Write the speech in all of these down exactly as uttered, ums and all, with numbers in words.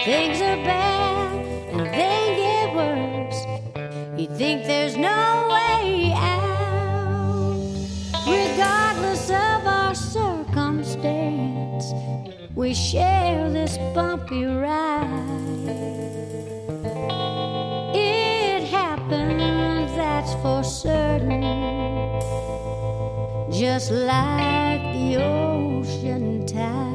things are bad and they get worse. You think there's no way out. Regardless of our circumstance, we share this bumpy ride. It happens, that's for certain, just like the ocean tide.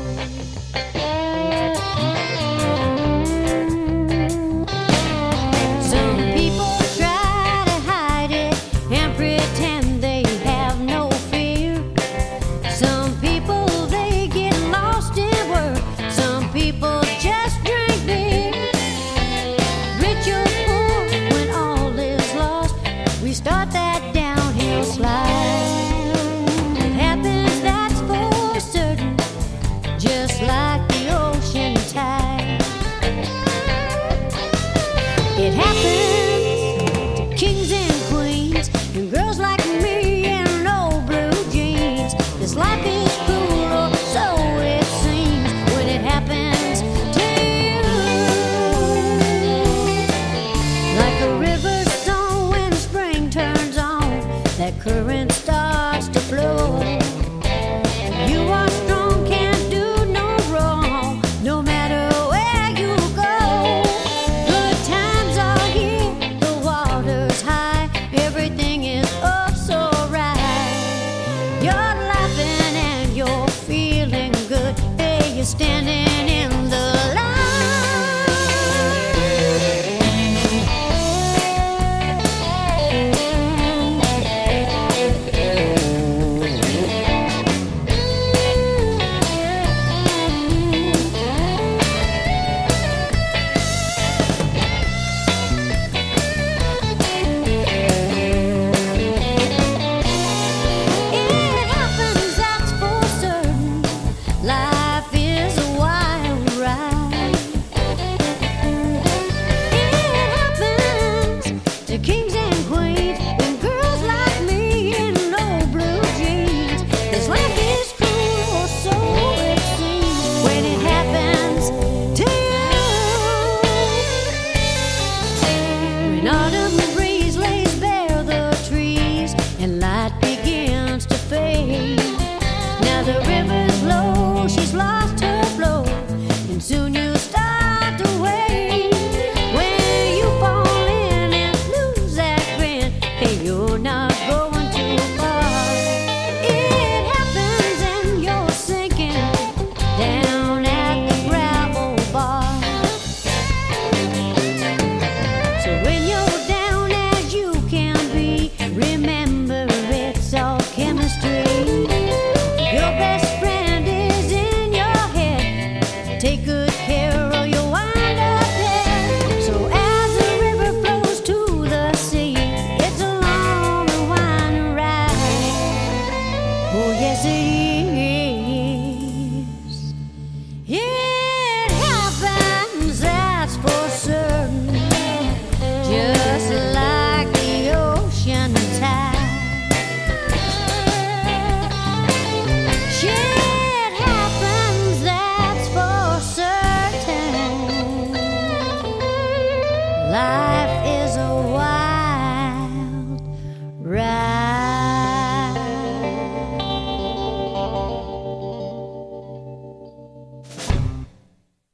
Some people try to hide it and pretend they have no fear. Some people, they get lost in work. Some people just drink beer. Rich or poor, when all is lost, we start that downhill slide. It happens, that's for certain, just like the ocean tide. It happens to kings and queens and girls like me in old blue jeans. This life is cruel, or so it seems, when it happens to you. Like a river song when spring turns on, that current starts to flow. You are strong, can't do no wrong, no matter where you go. Good times are here, the water's high, everything is oh so right. You're laughing and you're feeling good, hey, you're standing in the It happens, that's for certain. Life is a wild ride. It happens to kings and queens and girls like me in old blue jeans. This life is cruel, or so it seems, when it happens to you. When autumn